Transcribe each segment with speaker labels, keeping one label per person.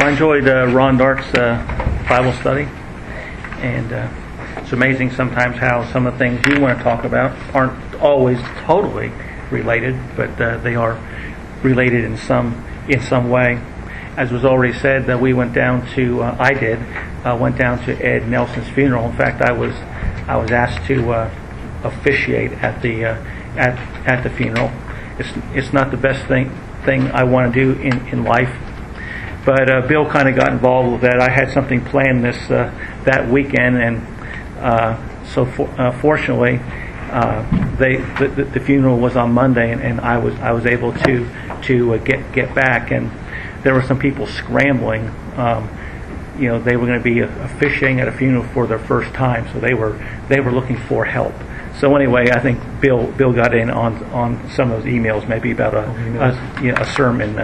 Speaker 1: I enjoyed Ron Dark's Bible study, and it's amazing sometimes how some of the things you want to talk about aren't always totally related, but they are related in some way. As was already said, that we went down to went down to Ed Nelson's funeral. In fact, I was asked to officiate at the funeral. It's not the best thing I want to do in life. But Bill kind of got involved with that. I had something planned that weekend, and fortunately, the funeral was on Monday, and I was able to get back. And there were some people scrambling. They were going to be officiating at a funeral for their first time, so they were looking for help. So anyway, I think Bill got in on some of those emails, maybe about a sermon.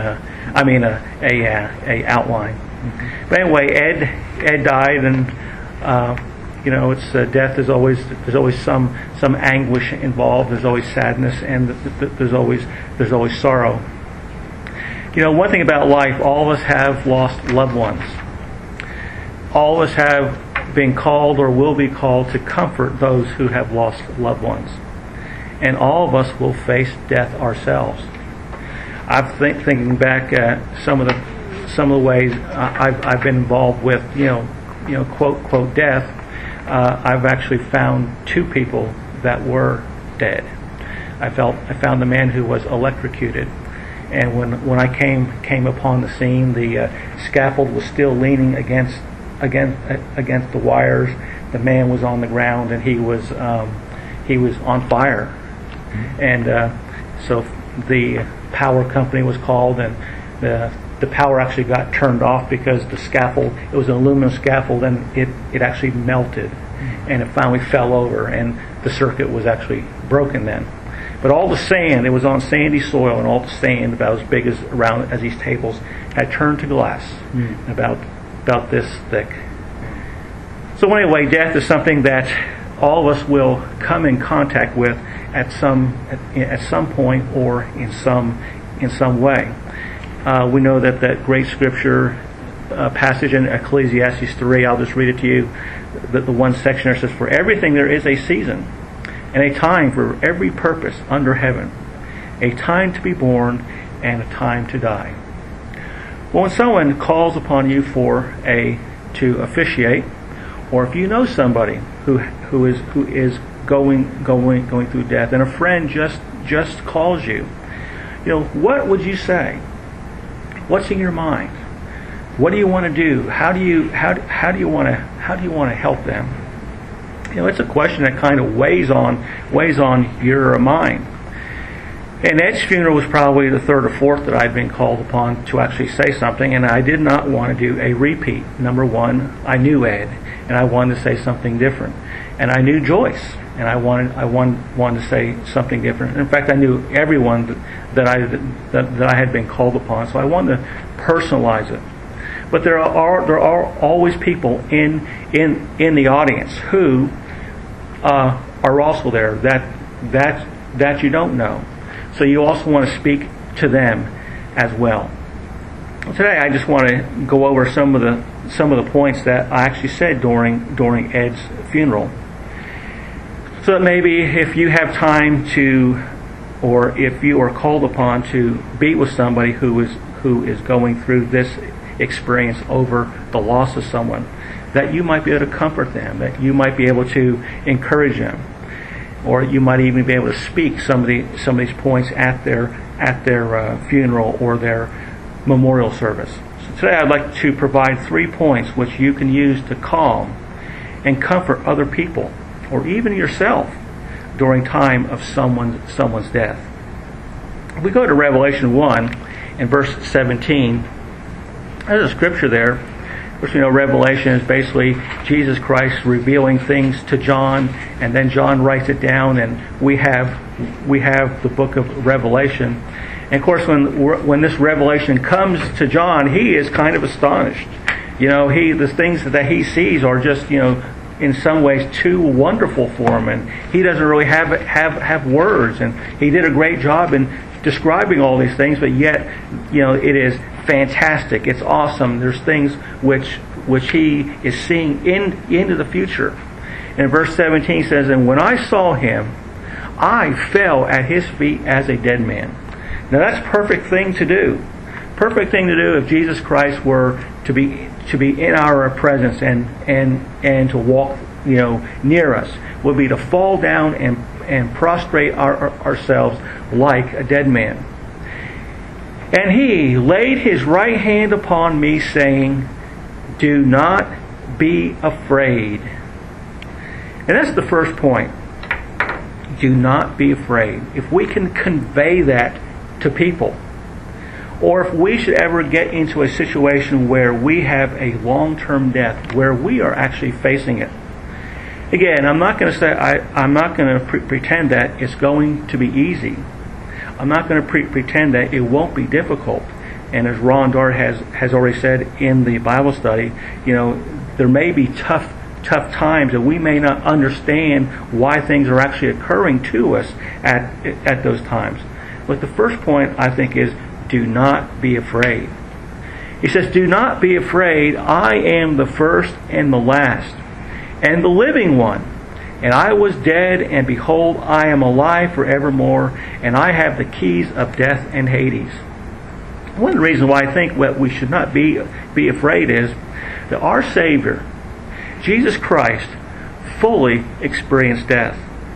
Speaker 1: A outline. Mm-hmm. But anyway, Ed died, and it's death. There's always some anguish involved. There's always sadness, and there's always sorrow. One thing about life, all of us have lost loved ones. All of us have been called or will be called to comfort those who have lost loved ones, and all of us will face death ourselves. I'm thinking back at some of the ways I've been involved with, quote death. I've actually found two people that were dead. I found the man who was electrocuted, and when I came upon the scene, the scaffold was still leaning against the wires. The man was on the ground, and he was on fire, and so the power company was called, and the power actually got turned off because the scaffold, it was an aluminum scaffold, and it actually melted, and it finally fell over, and the circuit was actually broken then. But all the sand, it was on sandy soil, and all the sand about as big as these tables had turned to glass, about this thick. So anyway, death is something that all of us will come in contact with at some point or in some way. We know that great scripture passage in Ecclesiastes 3. I'll just read it to you. The one section there says, "For everything there is a season, and a time for every purpose under heaven, a time to be born and a time to die." Well, when someone calls upon you to officiate, or if you know somebody who is going through death, and a friend just calls you, what would you say? What's in your mind? What do you want to do? How do you want to help them? It's a question that kind of weighs on your mind. And Ed's funeral was probably the third or fourth that I'd been called upon to actually say something, and I did not want to do a repeat. Number one, I knew Ed, and I wanted to say something different. And I knew Joyce, and I wanted to say something different. In fact, I knew everyone that I had been called upon, so I wanted to personalize it. But there are always people in the audience who are also there that you don't know. So you also want to speak to them as well. Today, I just want to go over some of the points that I actually said during Ed's funeral. So that maybe if you have time to, or if you are called upon to be with somebody who is going through this experience over the loss of someone, that you might be able to comfort them, that you might be able to encourage them, or you might even be able to speak some of these points at their funeral or their memorial service. So today I'd like to provide 3 points which you can use to calm and comfort other people, or even yourself, during time of someone's death. If we go to Revelation 1 in verse 17, there's a scripture there. Of course, Revelation is basically Jesus Christ revealing things to John, and then John writes it down, and we have the book of Revelation. And of course, when this revelation comes to John, he is kind of astonished. The things that he sees are just, in some ways too wonderful for him, and he doesn't really have words. And he did a great job in describing all these things, but yet, it is fantastic. It's awesome. There's things which he is seeing into the future. And verse 17 says, "And when I saw him, I fell at his feet as a dead man." Now that's a perfect thing to do. Perfect thing to do if Jesus Christ were to be in our presence and to walk near us, would be to fall down and prostrate ourselves like a dead man. "And he laid his right hand upon me, saying, 'Do not be afraid.'" And that's the first point. Do not be afraid. If we can convey that to people, or if we should ever get into a situation where we have a long-term death, where we are actually facing it. Again, I'm not going to say I'm not going to pretend that it's going to be easy. I'm not going to pretend that it won't be difficult. And as Ron Dart has already said in the Bible study, there may be tough times, and we may not understand why things are actually occurring to us at those times. But the first point, I think, is do not be afraid. He says, "Do not be afraid. I am the first and the last, and the living one. And I was dead, and behold, I am alive forevermore, and I have the keys of death and Hades." One of the reasons why I think that we should not be afraid is that our Savior, Jesus Christ, fully experienced death.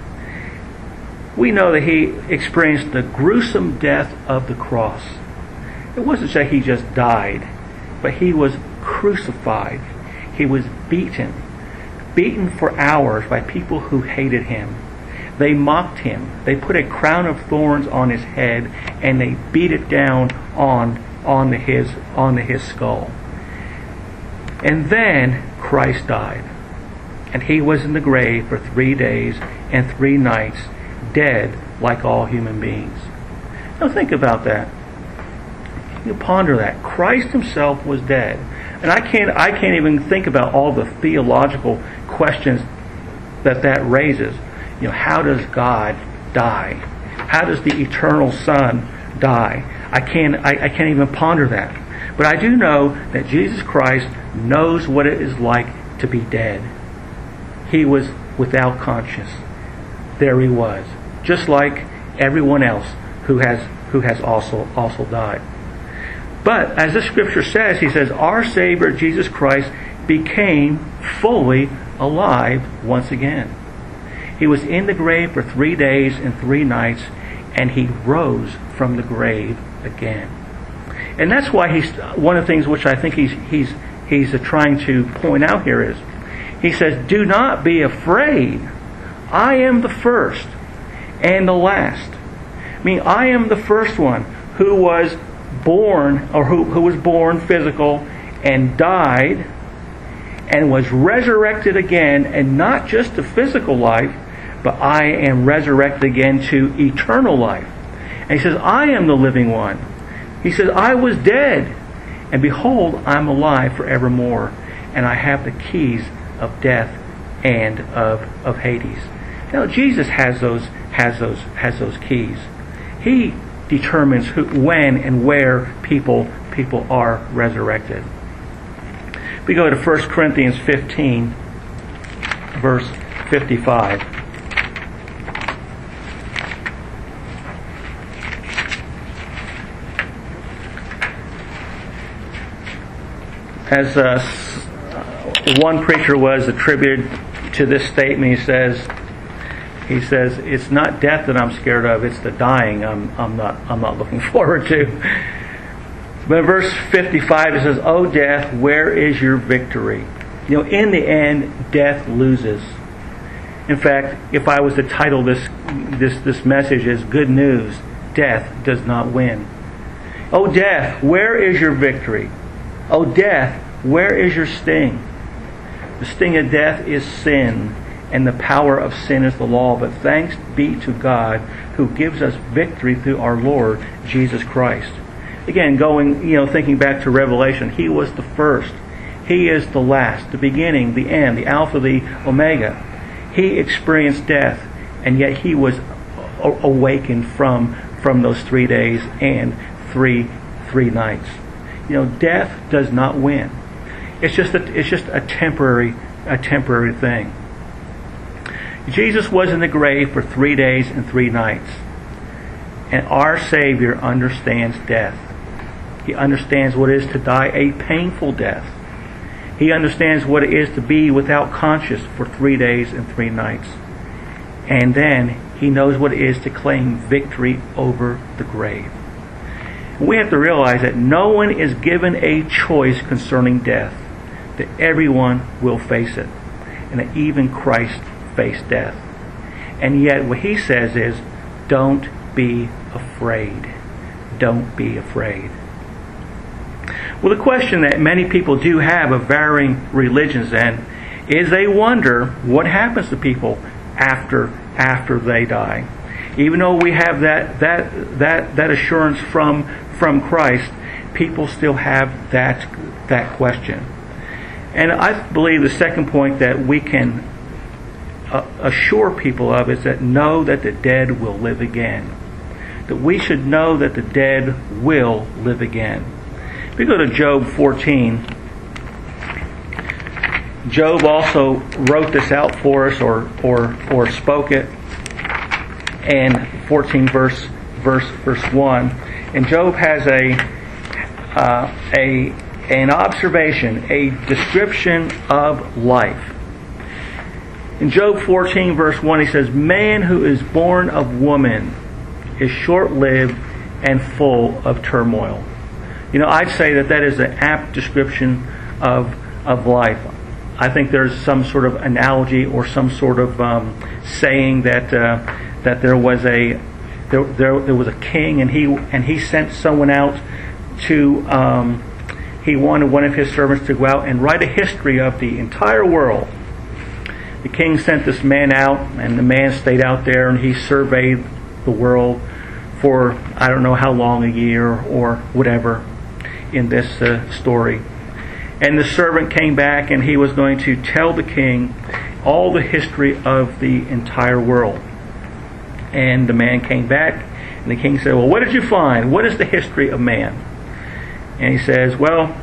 Speaker 1: We know that he experienced the gruesome death of the cross. It wasn't that he just died, but he was crucified. He was beaten for hours by people who hated him. They mocked him. They put a crown of thorns on his head, and they beat it down onto his skull. And then Christ died. And he was in the grave for 3 days and 3 nights, dead like all human beings. Now think about that. You ponder that. Christ himself was dead. And I can't even think about all the theological questions that raises. How does God die? How does the eternal Son die? I can't even ponder that. But I do know that Jesus Christ knows what it is like to be dead. He was without conscience. There he was, just like everyone else who has also died. But as the scripture says, he says, our Savior Jesus Christ became fully alive once again. He was in the grave for 3 days and 3 nights, and he rose from the grave again. And that's why he's one of the things which I think he's trying to point out here is, he says, "Do not be afraid. I am the first and the last." I mean, I am the first one who was born, or who was born physical and died and was resurrected again, and not just to physical life, but I am resurrected again to eternal life. And he says, I am the living one. He says, I was dead, and behold, I'm alive forevermore, and I have the keys of death and of Hades. Now Jesus has those keys. He determines when and where people are resurrected. We go to 1 Corinthians 15, verse 55. As one preacher was attributed to this statement, he says, "It's not death that I'm scared of; it's the dying I'm not looking forward to." But in verse 55 it says, "O death, where is your victory?" In the end, death loses. In fact, if I was to title this message as "Good News," death does not win. O death, where is your victory? O death, where is your sting? The sting of death is sin, and the power of sin is the law. But thanks be to God who gives us victory through our Lord Jesus Christ. Again, thinking back to Revelation, He was the first. He is the last, the beginning, the end, the Alpha, the Omega. He experienced death, and yet He was awakened from those 3 days and three nights. death does not win. It's just a temporary thing. Jesus was in the grave for 3 days and 3 nights. And our Savior understands death. He understands what it is to die a painful death. He understands what it is to be without conscience for 3 days and 3 nights. And then He knows what it is to claim victory over the grave. We have to realize that no one is given a choice concerning death, that everyone will face it, and that even Christ faced death. And yet what He says is, don't be afraid. Don't be afraid. Well, the question that many people do have of varying religions then is they wonder what happens to people after they die. Even though we have that assurance from Christ, people still have that question. And I believe the second point that we can assure people of is that know that the dead will live again. That we should know that the dead will live again. If we go to Job 14, Job also wrote this out for us or spoke it. And 14 verse 1. And Job has an observation, a description of life. In Job 14 verse 1 he says, "Man who is born of woman is short-lived and full of turmoil." I'd say that is an apt description of life. I think there's some sort of analogy or some sort of saying that there was a king and he sent someone out to he wanted one of his servants to go out and write a history of the entire world. The king sent this man out, and the man stayed out there and he surveyed the world for I don't know how long, a year or whatever in this story. And the servant came back and he was going to tell the king all the history of the entire world. And the man came back and the king said, "Well, what did you find? What is the history of man?" And he says, "Well,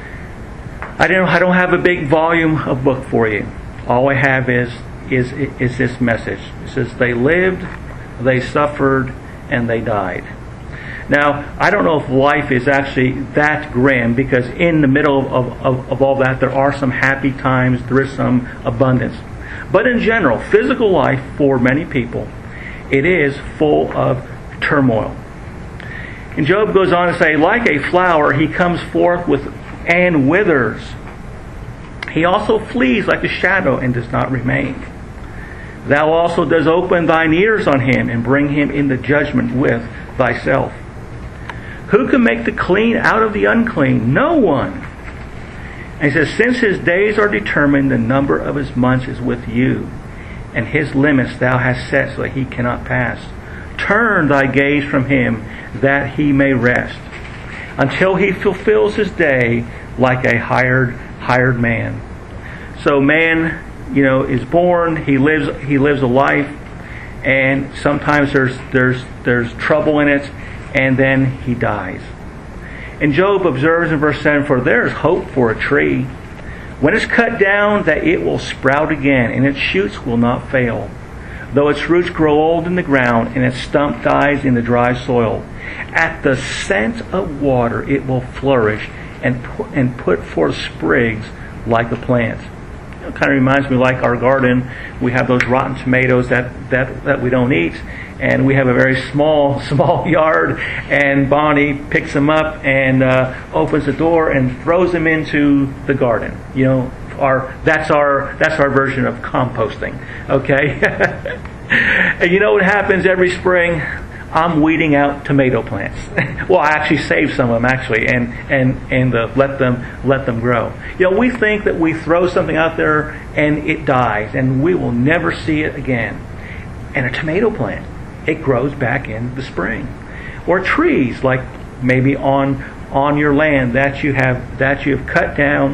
Speaker 1: I don't have a big volume of book for you. All I have is this message. It says they lived, they suffered, and they died." Now, I don't know if life is actually that grim, because in the middle of all that, there are some happy times, there is some abundance. But in general, physical life for many people, it is full of turmoil. And Job goes on to say, "Like a flower, he comes forth and withers. He also flees like a shadow and does not remain. Thou also dost open thine ears on him and bring him into judgment with thyself. Who can make the clean out of the unclean? No one." And he says, "Since his days are determined, the number of his months is with you, and his limits thou hast set so that he cannot pass. Turn thy gaze from him, that he may rest, until he fulfills his day like a hired man." So man, is born. He lives a life, and sometimes there's trouble in it, and then he dies. And Job observes in verse 7, "For there is hope for a tree, when it's cut down, that it will sprout again, and its shoots will not fail. Though its roots grow old in the ground, and its stump dies in the dry soil, at the scent of water it will flourish and put forth sprigs like a plant." It kind of reminds me like our garden. We have those rotten tomatoes that we don't eat, and we have a very small yard, and Bonnie picks them up and opens the door and throws them into the garden. That's our version of composting. Okay. And you know what happens every spring? I'm weeding out tomato plants. Well, I actually save some of them and let them grow. We think that we throw something out there and it dies and we will never see it again. And a tomato plant, it grows back in the spring. Or trees, like maybe on your land that you have cut down,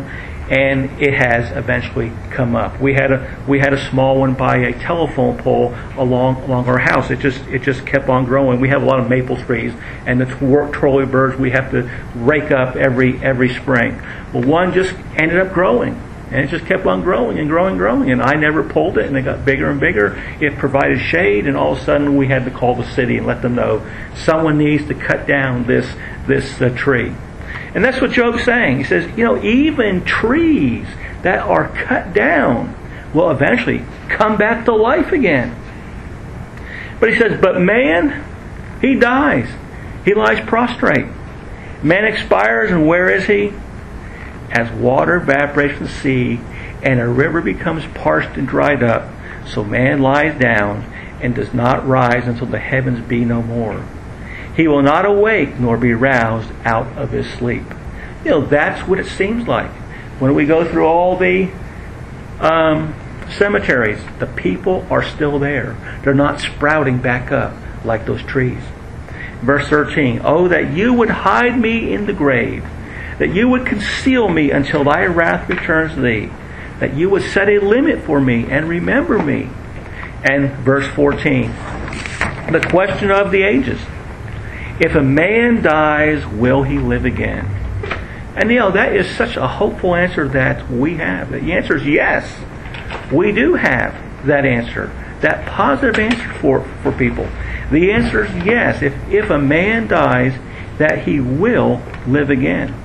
Speaker 1: and it has eventually come up. We had a small one by a telephone pole along our house. It just kept on growing. We have a lot of maple trees, and the trolley birds we have to rake up every spring. Well, one just ended up growing. And it just kept on growing and growing and growing. And I never pulled it, and it got bigger and bigger. It provided shade, and all of a sudden we had to call the city and let them know someone needs to cut down this tree. And that's what Job's saying. He says, even trees that are cut down will eventually come back to life again. But he says, but man, he dies. He lies prostrate. Man expires, and where is he? As water evaporates from the sea, and a river becomes parched and dried up, so man lies down and does not rise until the heavens be no more. He will not awake nor be roused out of his sleep. That's what it seems like. When we go through all the cemeteries, the people are still there. They're not sprouting back up like those trees. Verse 13, oh, that you would hide me in the grave, that you would conceal me until thy wrath returns to thee, that you would set a limit for me and remember me. And verse 14, the question of the ages. If a man dies, will he live again? And that is such a hopeful answer that we have. The answer is yes. We do have that answer, that positive answer for people. The answer is yes. If a man dies, that he will live again.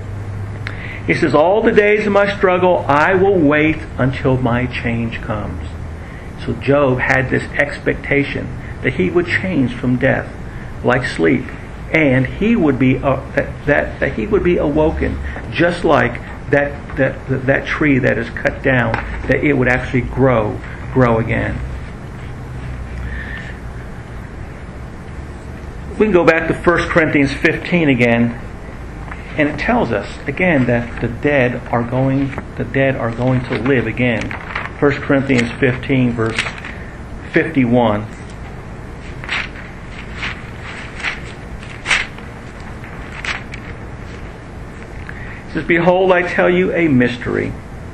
Speaker 1: He says, all the days of my struggle, I will wait until my change comes. So Job had this expectation that he would change from death like sleep, and he would be that he would be awoken, just like that tree that is cut down, that it would actually grow again. We can go back to 1 Corinthians 15 again. And it tells us again that the dead are going to live again. 1 Corinthians 15 verse 51. It says, behold, I tell you a mystery.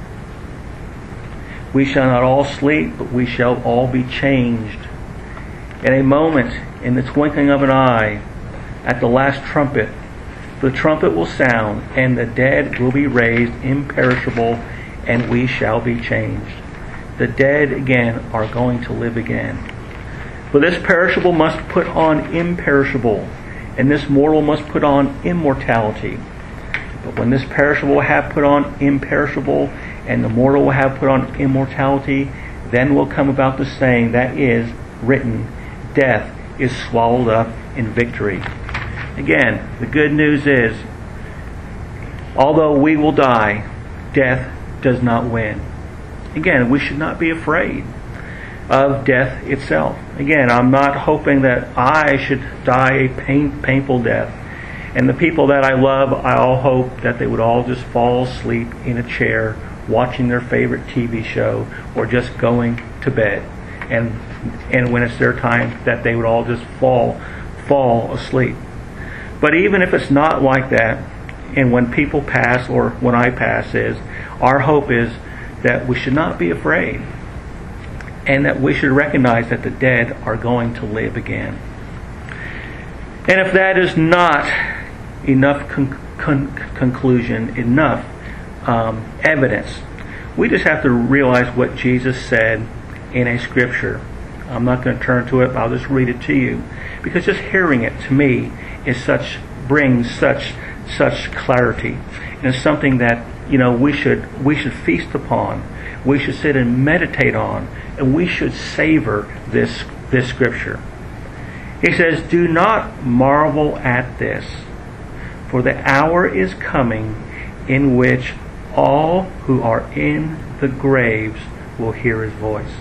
Speaker 1: We shall not all sleep, but we shall all be changed. In a moment, in the twinkling of an eye, at the last trumpet, the trumpet will sound, and the dead will be raised imperishable, and we shall be changed. The dead again are going to live again. But this perishable must put on imperishable, and this mortal must put on immortality. But when this perishable will have put on imperishable, and the mortal will have put on immortality, then will come about the saying that is written, death is swallowed up in victory. Again, the good news is, although we will die, death does not win. Again, we should not be afraid of death itself. Again, I'm not hoping that I should die a painful death. And the people that I love, I all hope that they would all just fall asleep in a chair watching their favorite TV show or just going to bed. And when it's their time, that they would all just fall asleep. But even if it's not like that, and when people pass or when I pass our hope is that we should not be afraid, and that we should recognize that the dead are going to live again. And if that is not enough conclusion, enough evidence, we just have to realize what Jesus said in a scripture. I'm not going to turn to it, I'll just read it to you. Because just hearing it to me brings such clarity. And it's something that we should feast upon. We should sit and meditate on, and we should savor this scripture. He says, do not marvel at this, for the hour is coming in which all who are in the graves will hear his voice.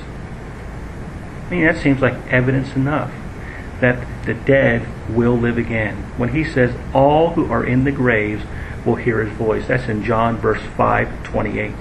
Speaker 1: I mean, that seems like evidence enough that the dead will live again. When he says all who are in the graves will hear his voice. That's in John verse 5:28.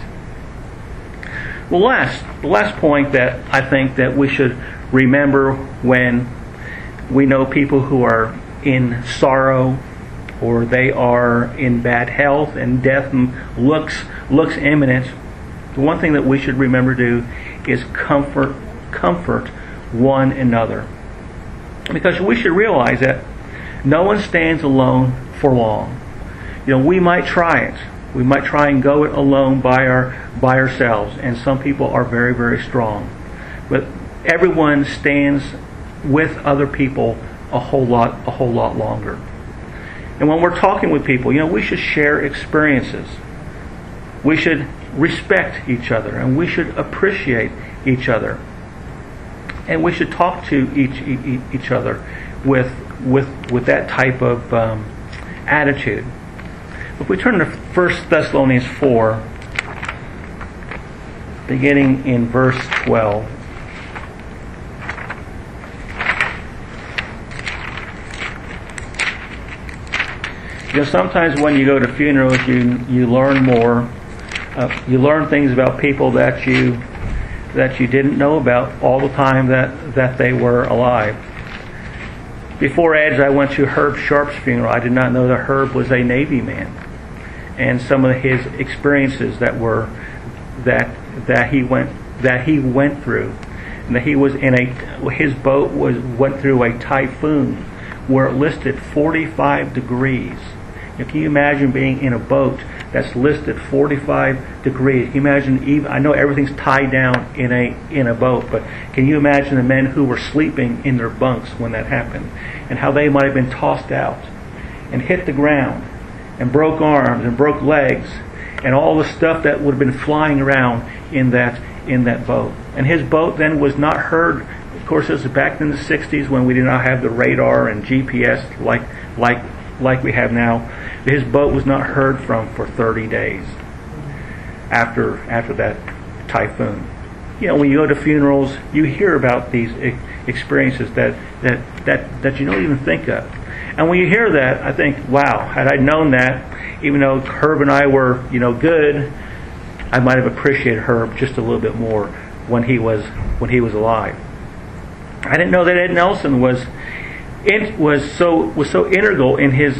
Speaker 1: Well, the last point that I think that we should remember when we know people who are in sorrow or they are in bad health and death looks imminent, the one thing that we should remember to do is comfort one another. Because we should realize that no one stands alone for long. We might try it. We might try and go it alone by ourselves, and some people are very, very strong. But everyone stands with other people a whole lot longer. And when we're talking with people, we should share experiences. We should respect each other, and we should appreciate each other. And we should talk to each other with that type of attitude. If we turn to 1 Thessalonians 4, beginning in verse 12. Sometimes when you go to funerals, you learn more. You learn things about people that you didn't know about all the time that they were alive. Before Ed's, I went to Herb Sharp's funeral. I did not know that Herb was a Navy man, and some of his experiences that he went through, and that he was his boat went through a typhoon where it listed 45 degrees. Can you imagine being in a boat that's listed 45 degrees? Can you imagine, I know everything's tied down in a boat, but can you imagine the men who were sleeping in their bunks when that happened, and how they might have been tossed out and hit the ground and broke arms and broke legs and all the stuff that would have been flying around in that boat. And his boat then was not heard. Of course, this was back in the 60s when we did not have the radar and GPS like we have now. His boat was not heard from for 30 days after that typhoon. When you go to funerals, you hear about these experiences that you don't even think of. And when you hear that, I think, wow, had I known that, even though Herb and I were, good, I might have appreciated Herb just a little bit more when he was alive. I didn't know that Ed Nelson was so integral in his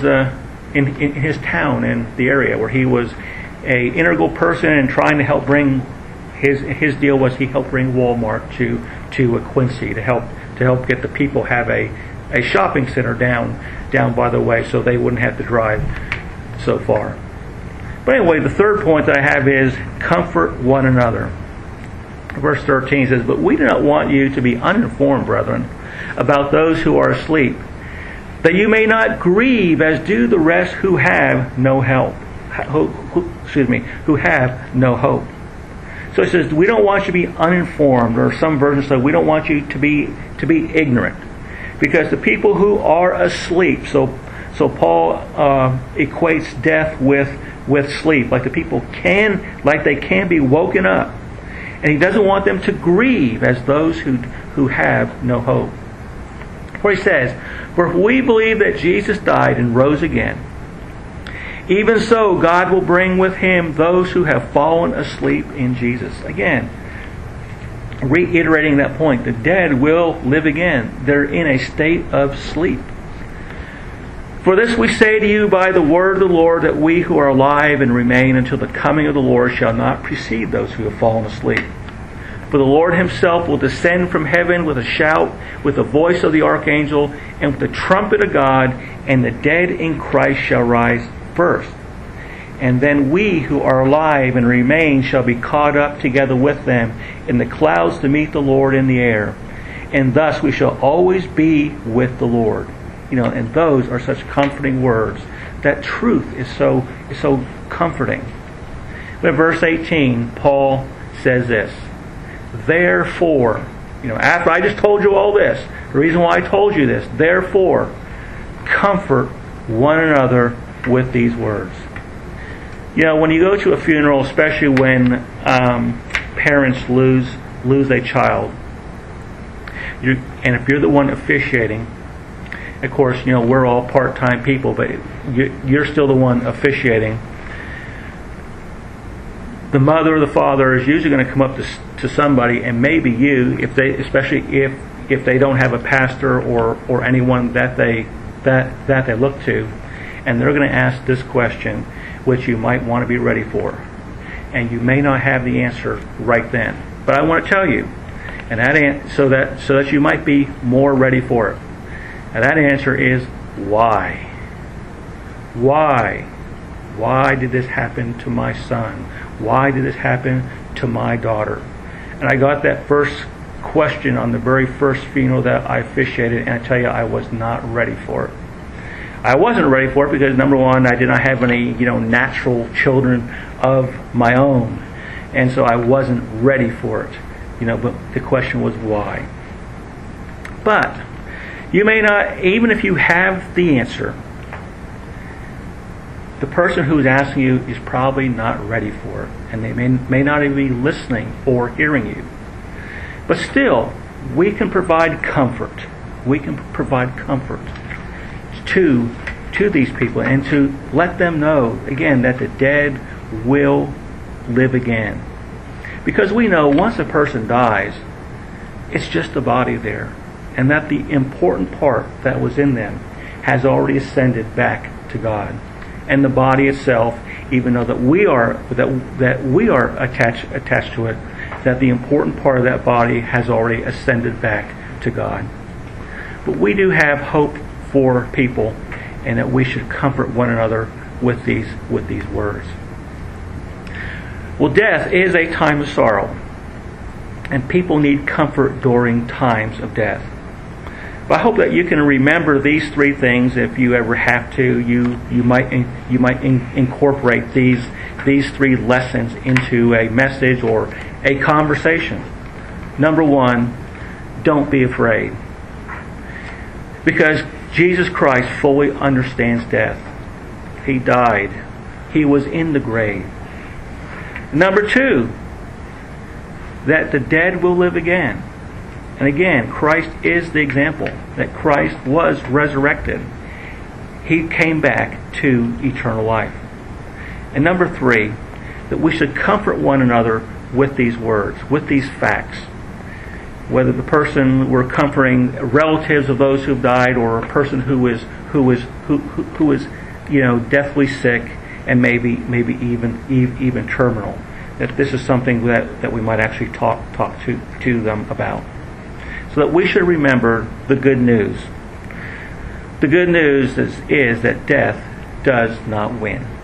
Speaker 1: town and the area, where he was a integral person in trying to help bring his deal was he helped bring Walmart to Quincy to help get the people have a shopping center down by the way, so they wouldn't have to drive so far. But anyway, the third point that I have is comfort one another. Verse 13 says, "But we do not want you to be uninformed, brethren, about those who are asleep, that you may not grieve as do the rest who have no help." Who have no hope. So it says we don't want you to be uninformed, or some versions say we don't want you to be ignorant, because the people who are asleep. So Paul equates death with sleep, like the people can be woken up, and he doesn't want them to grieve as those who have no hope. For he says, "For if we believe that Jesus died and rose again, even so God will bring with him those who have fallen asleep in Jesus." Again, reiterating that point, the dead will live again. They're in a state of sleep. "For this we say to you by the word of the Lord, that we who are alive and remain until the coming of the Lord shall not precede those who have fallen asleep. For the Lord himself will descend from heaven with a shout, with the voice of the archangel, and with the trumpet of God, and the dead in Christ shall rise first. And then we who are alive and remain shall be caught up together with them in the clouds to meet the Lord in the air. And thus we shall always be with the Lord." And those are such comforting words. That truth is so comforting. But in verse 18, Paul says this, "Therefore," after I just told you all this, the reason why I told you this, "Therefore, comfort one another with these words." When you go to a funeral, especially when parents lose a child, and if you're the one officiating, of course, we're all part-time people, but you're still the one officiating. The mother or the father is usually going to come up to somebody, and maybe you, especially if they don't have a pastor or anyone that they look to, and they're going to ask this question, which you might want to be ready for. And you may not have the answer right then. But I want to tell you, and so that you might be more ready for it. And that answer is why. Why? Why did this happen to my son? Why did this happen to my daughter? And I got that first question on the very first funeral that I officiated, and I tell you, I was not ready for it. I wasn't ready for it because, number one, I did not have any, natural children of my own, and so I wasn't ready for it. But the question was why. But you may not, even if you have the answer, the person who's asking you is probably not ready for it, and they may not even be listening or hearing you. But still, we can provide comfort. We can provide comfort to these people and to let them know, again, that the dead will live again. Because we know once a person dies, it's just a body there. And that the important part that was in them has already ascended back to God. And the body itself, even though that we are attached to it, that the important part of that body has already ascended back to God. But we do have hope for people, and that we should comfort one another with these words. Well, death is a time of sorrow, and people need comfort during times of death. But I hope that you can remember these three things. If you ever have to, you might incorporate these three lessons into a message or a conversation. Number one, don't be afraid, because Jesus Christ fully understands death. He died. He was in the grave. Number two, that the dead will live again. And again, Christ is the example, that Christ was resurrected. He came back to eternal life. And number three, that we should comfort one another with these words, with these facts. Whether the person we're comforting relatives of those who've died, or a person who is deathly sick and maybe even terminal, that this is something that we might actually talk to them about. So that we should remember the good news. The good news is that death does not win.